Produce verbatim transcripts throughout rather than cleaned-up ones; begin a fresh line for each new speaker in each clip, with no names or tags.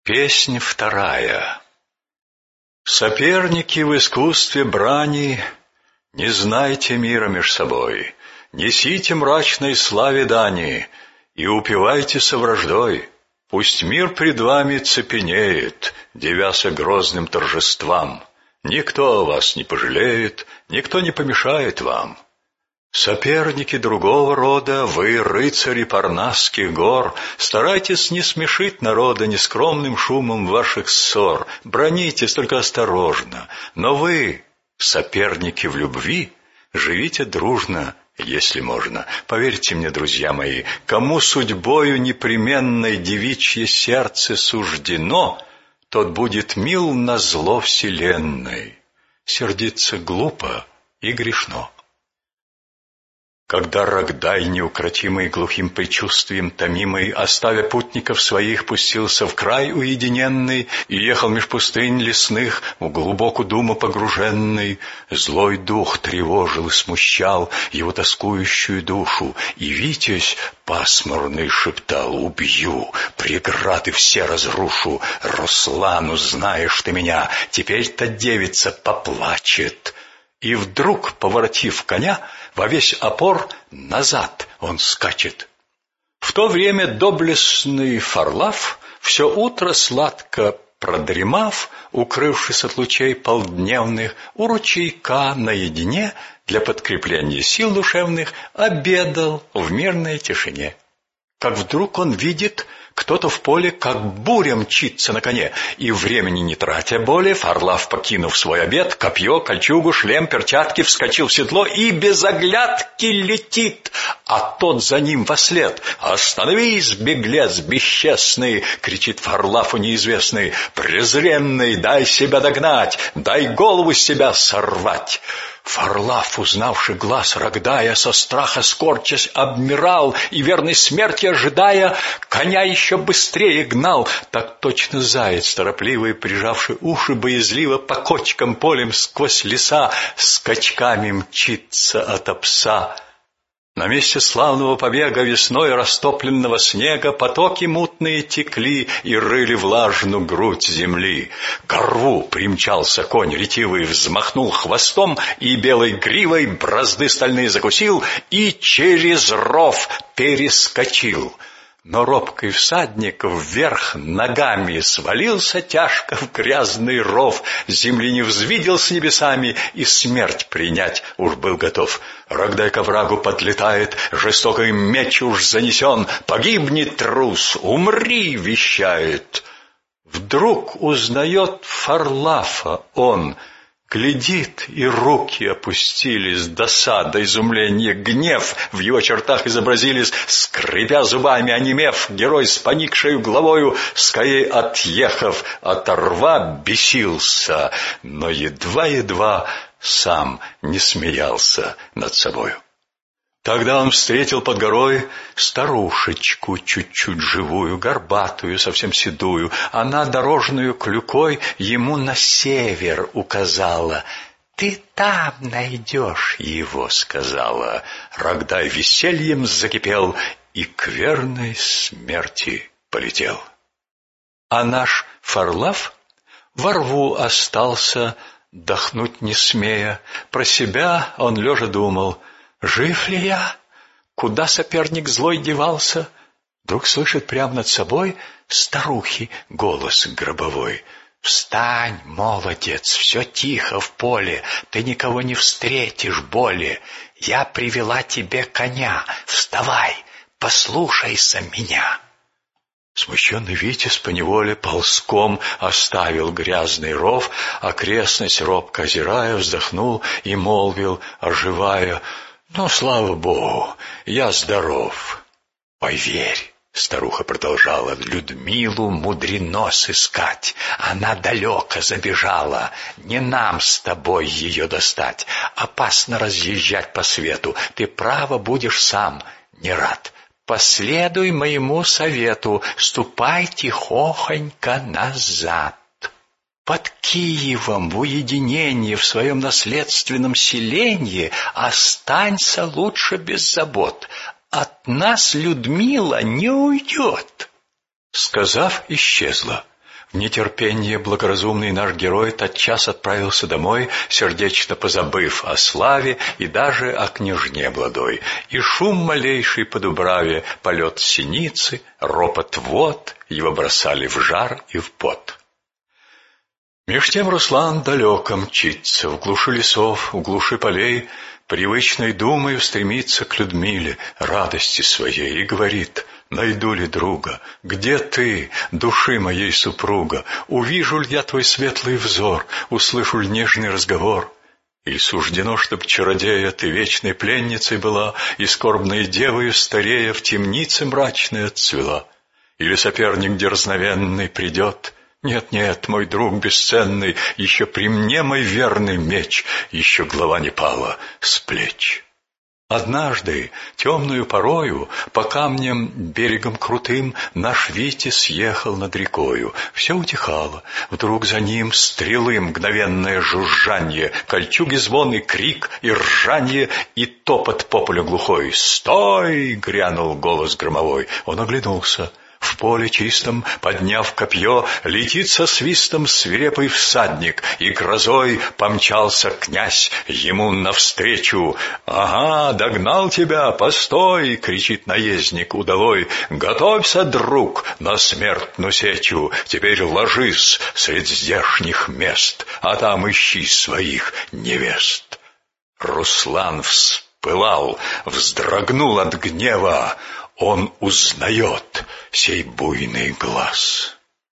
Песнь вторая. Соперники в искусстве брани, не знайте мира меж собой, несите мрачной славе дани и упивайтеся враждой. Пусть мир пред вами цепенеет, девяся грозным торжествам. Никто вас не пожалеет, никто не помешает вам. Соперники другого рода, вы, рыцари Парнасских гор, старайтесь не смешить народа нескромным шумом ваших ссор, бранитесь только осторожно, но вы, соперники в любви, живите дружно, если можно. Поверьте мне, друзья мои, кому судьбою непременной девичье сердце суждено, тот будет мил назло вселенной. Сердиться глупо и грешно. Когда Рогдай, неукротимый глухим предчувствием томимый, оставя путников своих, пустился в край уединенный и ехал меж пустынь лесных, в глубокую думу погруженный, злой дух тревожил и смущал его тоскующую душу, и Витязь пасмурный шептал: «Убью, преграды все разрушу, Руслан, узнаешь ты меня, теперь-то девица поплачет». И вдруг, поворотив коня, во весь опор назад он скачет. В то время доблестный Фарлав, все утро сладко продремав, укрывшись от лучей полдневных, у ручейка наедине для подкрепления сил душевных обедал в мирной тишине. Как вдруг он видит, кто-то в поле, как буря, мчится на коне, и времени не тратя более, Фарлав, покинув свой обед, копье, кольчугу, шлем, перчатки, вскочил в седло и без оглядки летит, а тот за ним вослед. «Остановись, беглец бесчестный!» — кричит Фарлаву неизвестный. «Презренный, дай себя догнать, дай голову с себя сорвать!» Фарлав, узнавший глаз Рогдая, со страха скорчась обмирал и, верной смерти ожидая, коня еще быстрее гнал. Так точно заяц, торопливый, прижавший уши боязливо, по кочкам полем сквозь леса скачками мчится ото пса. На месте славного побега весной растопленного снега потоки мутные текли и рыли влажную грудь земли. К рву примчался конь ретивый, взмахнул хвостом и белой гривой бразды стальные закусил и через ров перескочил. Но робкий всадник вверх ногами свалился тяжко в грязный ров, земли не взвидел с небесами и смерть принять уж был готов. Рогдай к оврагу подлетает, жестокий меч уж занесен. «Погибни, трус, умри!» — вещает. Вдруг узнает Фарлафа он, глядит, и руки опустились, досада, изумление, гнев в его чертах изобразились, скрипя зубами, онемев, герой с поникшей головою, скорей отъехав от рва, бесился, но едва-едва сам не смеялся над собою. Тогда он встретил под горой старушечку чуть-чуть живую, горбатую, совсем седую. Она дорожную клюкой ему на север указала. «Ты там найдешь его», — сказала. Рогдай весельем закипел и к верной смерти полетел. А наш Фарлав во рву остался, дохнуть не смея. Про себя он лежа думал: «Жив ли я? Куда соперник злой девался?» Вдруг слышит прямо над собой старухи голос гробовой: «Встань, молодец, все тихо в поле, ты никого не встретишь более. Я привела тебе коня, вставай, послушайся меня». Смущенный Витязь поневоле ползком оставил грязный ров, окрестность робко озирая, вздохнул и молвил, оживая: «Ну, слава Богу, я здоров». «Поверь», — старуха продолжала, — «Людмилу мудрено сыскать. Она далеко забежала. Не нам с тобой ее достать. Опасно разъезжать по свету. Ты, право, будешь сам не рад. Последуй моему совету. Ступай тихохонько назад. Под Киевом в уединении, в своем наследственном селении останься лучше без забот. От нас Людмила не уйдет». Сказав, исчезла. В нетерпенье благоразумный наш герой тотчас отправился домой, сердечно позабыв о славе и даже о княжне Бладой. И шум малейший по дубраве, полет синицы, ропот вод его бросали в жар и в пот. Меж тем Руслан далеко мчится, в глуши лесов, в глуши полей, привычной думой стремится к Людмиле, радости своей, и говорит: «Найду ли друга? Где ты, души моей супруга? Увижу ли я твой светлый взор? Услышу ли нежный разговор? Или суждено, чтоб чародея ты вечной пленницей была и скорбной девою старея в темнице мрачной отцвела? Или соперник дерзновенный придет? Нет, нет, мой друг бесценный, еще при мне мой верный меч, еще глава не пала с плеч». Однажды, темную порою, по камням берегом крутым, наш Витя съехал над рекою. Все утихало. Вдруг за ним стрелы мгновенное жужжанье, кольчуги звон и крик, и ржанье, и топот по полю глухой. «Стой!» — грянул голос громовой. Он оглянулся. В поле чистом, подняв копье, летит со свистом свирепый всадник, и грозой помчался князь ему навстречу. «Ага, догнал тебя, постой!» — кричит наездник удалой. «Готовься, друг, на смертную сечу, теперь ложись средь здешних мест, а там ищи своих невест». Руслан вспылал, вздрогнул от гнева. Он узнает сей буйный глаз.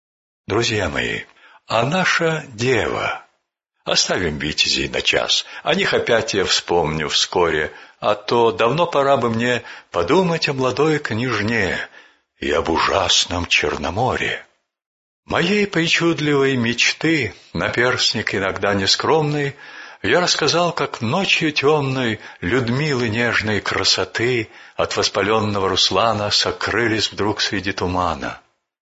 Друзья мои, а наша дева? Оставим витязей на час, о них опять я вспомню вскоре, а то давно пора бы мне подумать о молодой княжне и об ужасном Черноморье. Моей причудливой мечты, наперстник иногда нескромный, я рассказал, как ночью темной Людмилы нежной красоты от воспаленного Руслана сокрылись вдруг среди тумана.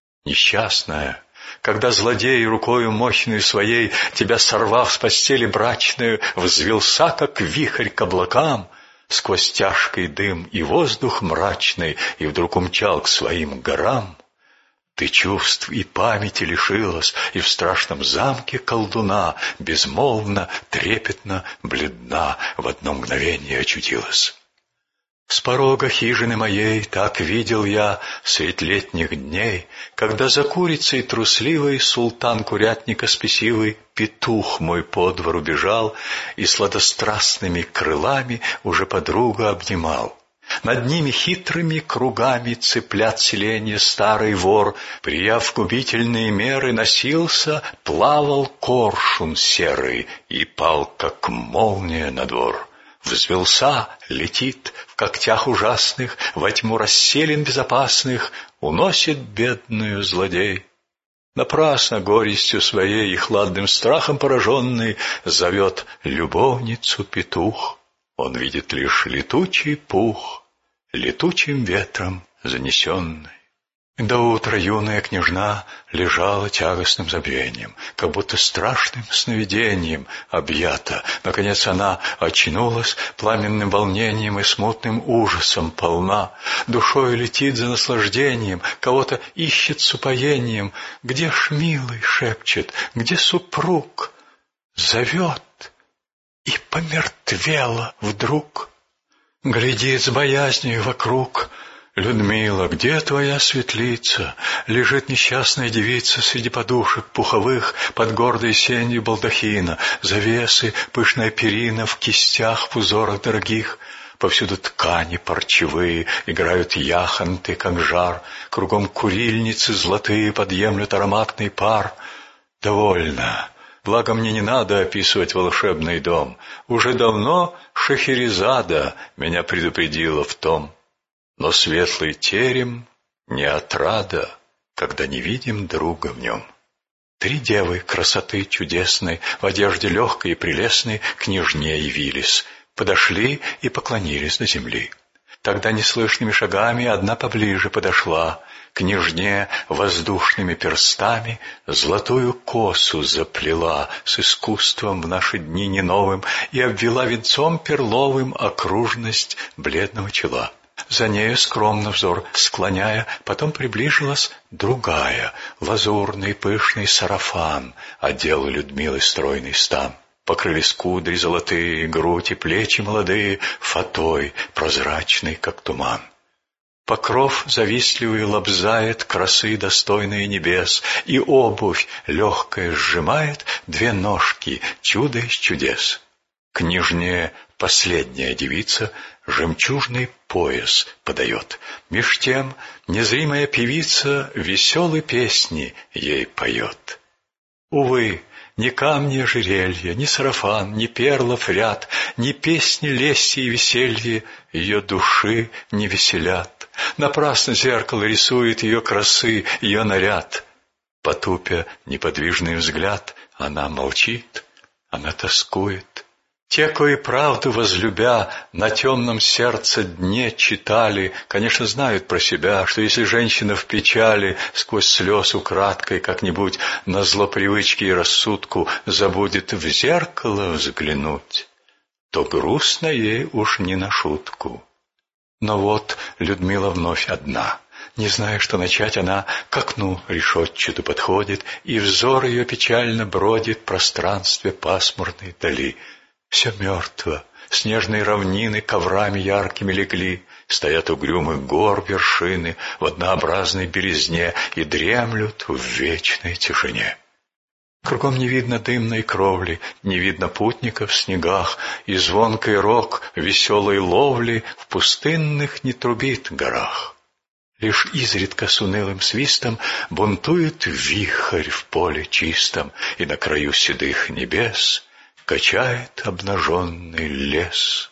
Несчастная, когда злодей рукою мощной своей, тебя сорвав с постели брачную, взвился, как вихрь к облакам, сквозь тяжкий дым и воздух мрачный, и вдруг умчал к своим горам. Ты чувств и памяти лишилась, и в страшном замке колдуна безмолвно, трепетно, бледна в одно мгновение очутилась. С порога хижины моей так видел я средь летних дней, когда за курицей трусливой султан курятника спесивый петух мой по двору бежал и сладострастными крылами уже подруга обнимал. Над ними хитрыми кругами цыплят селенья старый вор, прияв губительные меры, носился, плавал коршун серый и пал, как молния на двор. Взвелся, летит, в когтях ужасных, во тьму расселин безопасных, уносит бедную злодей. Напрасно горестью своей и хладным страхом пораженный зовет любовницу петух. Он видит лишь летучий пух, летучим ветром занесенный. До утра юная княжна лежала тягостным забвением, как будто страшным сновидением объята. Наконец она очнулась, пламенным волнением и смутным ужасом полна. Душой летит за наслаждением, кого-то ищет с упоением. «Где ж милый?» — шепчет, «где супруг?» Зовет, и помертвела вдруг. Глядит с боязнью вокруг. «Людмила, где твоя светлица?» Лежит несчастная девица среди подушек пуховых под гордой сенью балдахина, завесы, пышная перина в кистях, в узорах дорогих. Повсюду ткани парчевые, играют яхонты, как жар, кругом курильницы золотые подъемлют ароматный пар. Довольно. Благо мне не надо описывать волшебный дом. Уже давно Шахерезада меня предупредила в том. Но светлый терем не отрада, когда не видим друга в нем. Три девы красоты чудесной, в одежде легкой и прелестной, княжне явились, подошли и поклонились на земли. Тогда неслышными шагами одна поближе подошла, княжне воздушными перстами золотую косу заплела с искусством в наши дни не новым и обвела венцом перловым окружность бледного чела. За нею скромно взор склоняя, потом приближилась другая, лазурный пышный сарафан одел Людмилы стройный стан. Покрылись кудри золотые, грудь и плечи молодые фатой, прозрачный, как туман. Покров завистливый лобзает красы достойные небес, и обувь легкая сжимает две ножки, чудо из чудес. Княжне последняя девица жемчужный пояс подает, меж тем незримая певица веселые песни ей поет. Увы, ни камни ожерелья, ни сарафан, ни перлов ряд, ни песни лести и веселья ее души не веселят. Напрасно зеркало рисует ее красы, ее наряд. Потупя неподвижный взгляд, она молчит, она тоскует. Те, кои правду возлюбя, на темном сердце дне читали, конечно, знают про себя, что если женщина в печали сквозь слез украдкой как-нибудь на зло привычки и рассудку забудет в зеркало взглянуть, то грустно ей уж не на шутку. Но вот Людмила вновь одна. Не зная, что начать, она к окну решетчату подходит, и взор ее печально бродит в пространстве пасмурной дали. Все мертво, снежные равнины коврами яркими легли, стоят угрюмых гор вершины в однообразной белизне и дремлют в вечной тишине. Кругом не видно дымной кровли, не видно путников в снегах, и звонкий рог веселой ловли в пустынных не трубит горах. Лишь изредка с унылым свистом бунтует вихрь в поле чистом, и на краю седых небес качает обнаженный лес.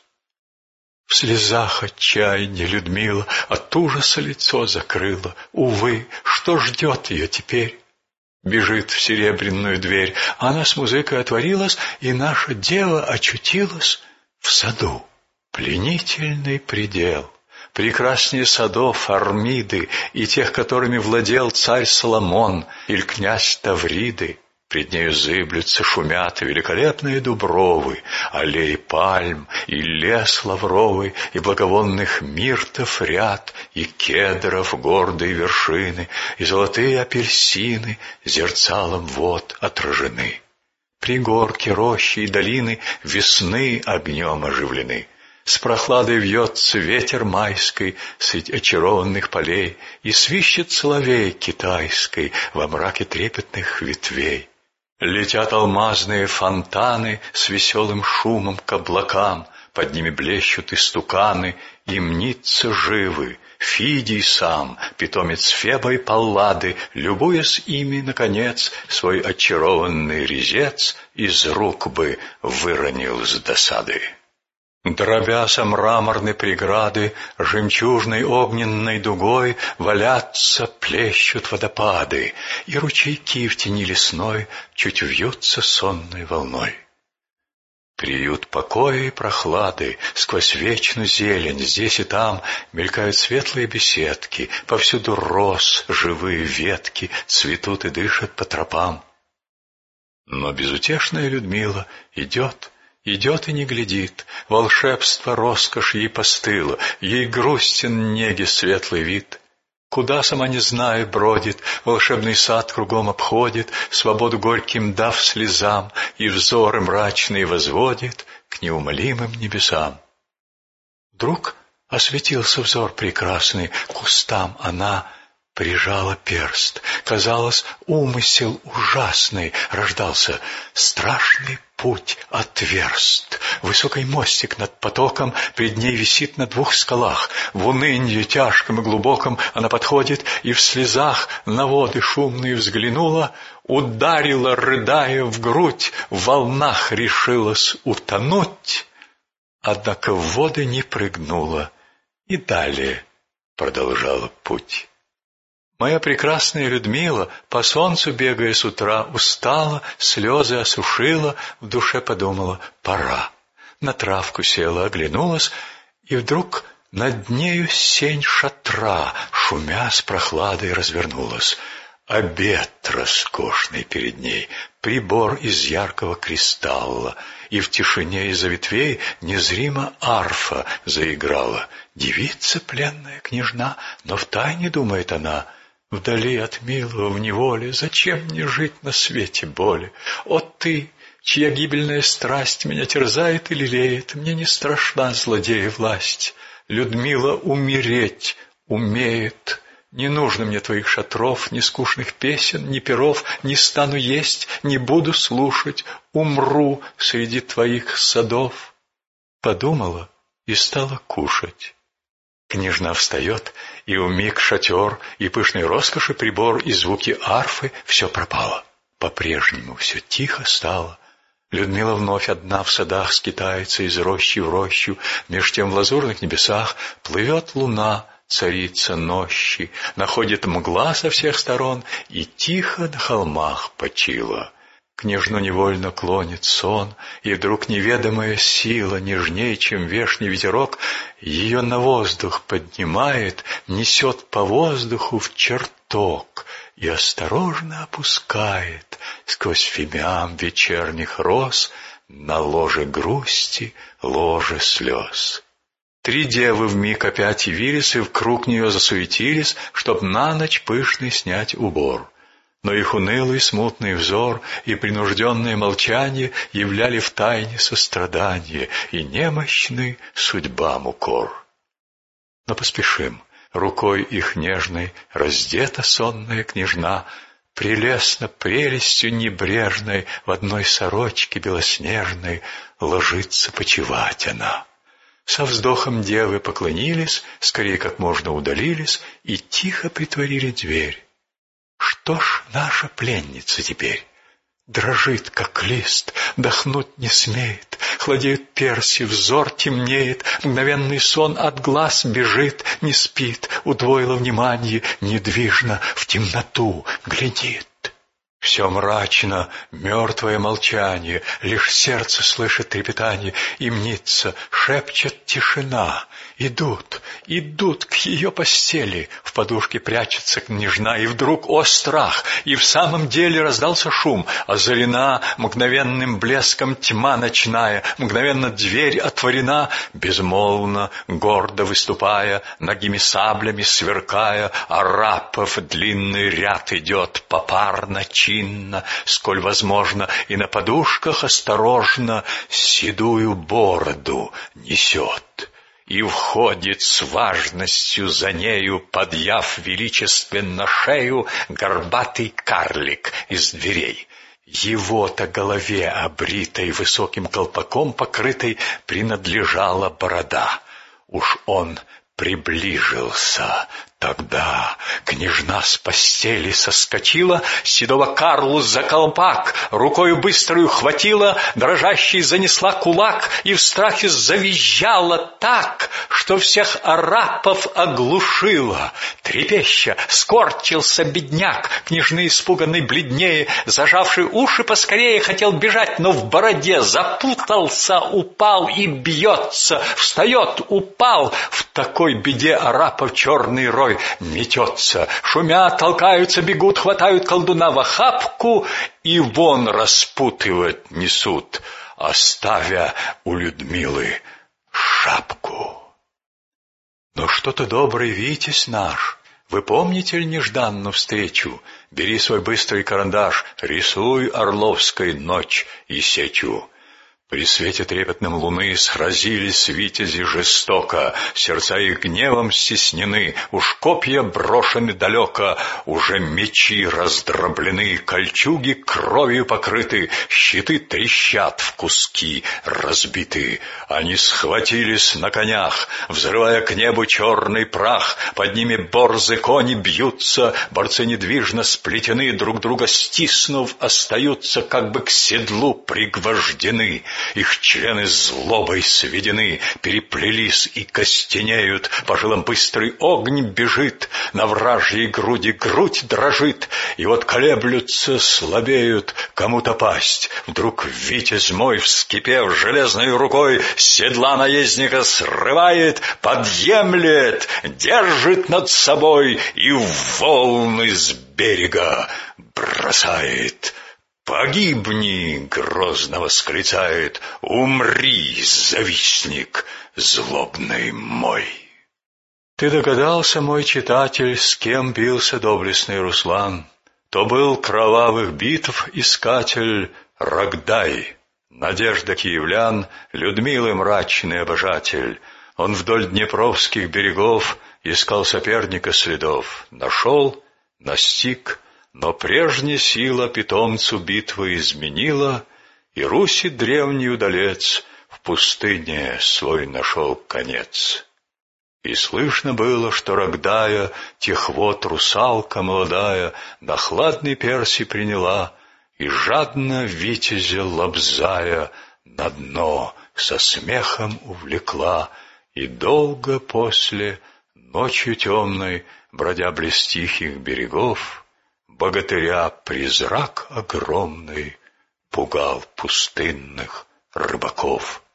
В слезах отчаяния Людмила от ужаса лицо закрыла. Увы, что ждет ее теперь? Бежит в серебряную дверь, она с музыкой отворилась, и наша дева очутилась в саду. Пленительный предел, прекраснее садов Армиды и тех, которыми владел царь Соломон или князь Тавриды. Пред нею зыблются, шумят великолепные дубровы, аллеи пальм и лес лавровый, и благовонных миртов ряд, и кедров гордые вершины, и золотые апельсины зерцалом вод отражены. Пригорки, рощи и долины весны огнем оживлены. С прохладой вьется ветер майской средь очарованных полей, и свищет соловей китайской во мраке трепетных ветвей. Летят алмазные фонтаны с веселым шумом к облакам, под ними блещут истуканы, и мнится живы Фидий сам, питомец Феба и Паллады, любуясь ими, наконец, свой очарованный резец из рук бы выронил с досады. Дробяся мраморной преграды, жемчужной огненной дугой валятся, плещут водопады, и ручейки в тени лесной чуть вьются сонной волной. Приют покоя и прохлады, сквозь вечную зелень, здесь и там мелькают светлые беседки, повсюду роз, живые ветки цветут и дышат по тропам. Но безутешная Людмила идет, идет и не глядит, волшебство, роскошь ей постыло, ей грустен неги светлый вид. Куда, сама не зная, бродит, волшебный сад кругом обходит, свободу горьким дав слезам, и взоры мрачные возводит к неумолимым небесам. Вдруг осветился взор прекрасный, к кустам она прижала перст. Казалось, умысел ужасный рождался, страшный путь отверст. Высокий мостик над потоком пред ней висит на двух скалах. В унынье тяжком и глубоком она подходит и в слезах на воды шумные взглянула, ударила, рыдая в грудь, в волнах решилась утонуть, однако в воды не прыгнула и далее продолжала путь. Моя прекрасная Людмила, по солнцу бегая с утра, устала, слезы осушила, в душе подумала: пора. На травку села, оглянулась, и вдруг над нею сень шатра, шумя с прохладой, развернулась. Обед роскошный перед ней, прибор из яркого кристалла, и в тишине из-за ветвей незримо арфа заиграла. Девица пленная княжна, но втайне думает она: вдали от милого в неволе, зачем мне жить на свете боли? О ты, чья гибельная страсть меня терзает и лелеет, мне не страшна злодея власть. Людмила умереть умеет. Не нужно мне твоих шатров, ни скучных песен, ни перов, не стану есть, не буду слушать, умру среди твоих садов. Подумала и стала кушать. Княжна встает, и вмиг шатер, и пышной роскоши прибор, и звуки арфы — все пропало. По-прежнему все тихо стало. Людмила вновь одна в садах скитается из рощи в рощу, меж тем в лазурных небесах плывет луна, царица нощи, находит мгла со всех сторон и тихо на холмах почила. Княжну невольно клонит сон, и вдруг неведомая сила, нежней, чем вешний ветерок, ее на воздух поднимает, несет по воздуху в чертог и осторожно опускает сквозь фимиам вечерних роз на ложе грусти, ложе слез. Три девы вмиг опять явились и вкруг нее засуетились, чтоб на ночь пышный снять убор. Но их унылый смутный взор и принужденное молчание являли в тайне сострадание и немощный судьбам укор. Но поспешим, рукой их нежной раздета сонная княжна, прелестно прелестью небрежной в одной сорочке белоснежной ложится почивать она. Со вздохом девы поклонились, скорее как можно удалились и тихо притворили дверь. Что ж наша пленница теперь? Дрожит, как лист, дохнуть не смеет, хладеют перси, взор темнеет, мгновенный сон от глаз бежит, не спит, удвоило внимание, недвижно в темноту глядит. Все мрачно, мертвое молчание, лишь сердце слышит трепетание, и мнится, шепчет тишина. Идут, идут к ее постели, в подушке прячется княжна, и вдруг, о страх, и в самом деле раздался шум, озарена мгновенным блеском тьма ночная, мгновенно дверь отворена, безмолвно, гордо выступая, ногими саблями сверкая, арапов длинный ряд идет попарно, чинно, сколь возможно, и на подушках осторожно седую бороду несет. И входит с важностью за нею, подъяв величественно шею, горбатый карлик из дверей. Его-то голове, обритой высоким колпаком покрытой, принадлежала борода. Уж он приближился. Тогда княжна с постели соскочила, седого Карлу за колпак рукою быструю хватила, дрожащей занесла кулак и в страхе завизжала так, что всех арапов оглушила. Трепеща скорчился бедняк, княжны испуганный бледнее, зажавший уши поскорее хотел бежать, но в бороде запутался, упал и бьется, встает, упал. В такой беде арапов черный рой метется, шумя, толкаются, бегут, хватают колдуна в охапку и вон распутывать несут, оставя у Людмилы шапку. Но что-то добрый витязь наш, вы помните ли нежданную встречу? Бери свой быстрый карандаш, рисуй Орловской ночь и сечу. При свете трепетном луны сразились витязи жестоко, сердца их гневом стеснены, уж копья брошены далеко, уже мечи раздроблены, кольчуги кровью покрыты, щиты трещат в куски разбиты. Они схватились на конях, взрывая к небу черный прах, под ними борзы кони бьются, борцы недвижно сплетены, друг друга стиснув, остаются как бы к седлу пригвождены. Их члены злобой сведены, переплелись и костенеют, по жилам быстрый огонь бежит, на вражьей груди грудь дрожит, и вот колеблются, слабеют, кому-то пасть. Вдруг витязь мой, вскипев железной рукой, с седла наездника срывает, подъемлет, держит над собой и в волны сбивает. берега бросает. «Погибни!» — грозно восклицает. «Умри, завистник злобный мой!» Ты догадался, мой читатель, с кем бился доблестный Руслан? То был кровавых битв искатель Рогдай, надежда киевлян, Людмилы мрачный обожатель. Он вдоль днепровских берегов искал соперника следов. Нашел, настиг, но прежняя сила питомцу битвы изменила, и Руси древний удалец в пустыне свой нашел конец. И слышно было, что Рогдая, тех вод русалка молодая, на хладный перси приняла, и жадно витязя лобзая на дно со смехом увлекла, и долго после, ночью темной, бродя близ тихих берегов, богатыря призрак огромный пугал пустынных рыбаков.